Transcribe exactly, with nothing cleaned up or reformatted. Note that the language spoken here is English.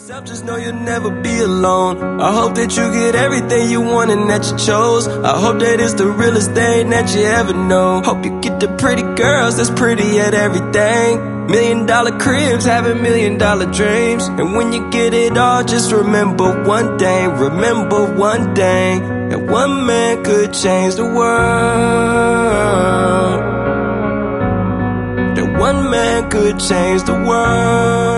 Just know you'll never be alone. I hope that you get everything you want and that you chose. I hope that it's the realest thing that you ever know. Hope you get the pretty girls that's pretty at everything. Million dollar cribs, having million dollar dreams. And when you get it all, just remember one thing. Remember one thing, that one man could change the world. That one man could change the world.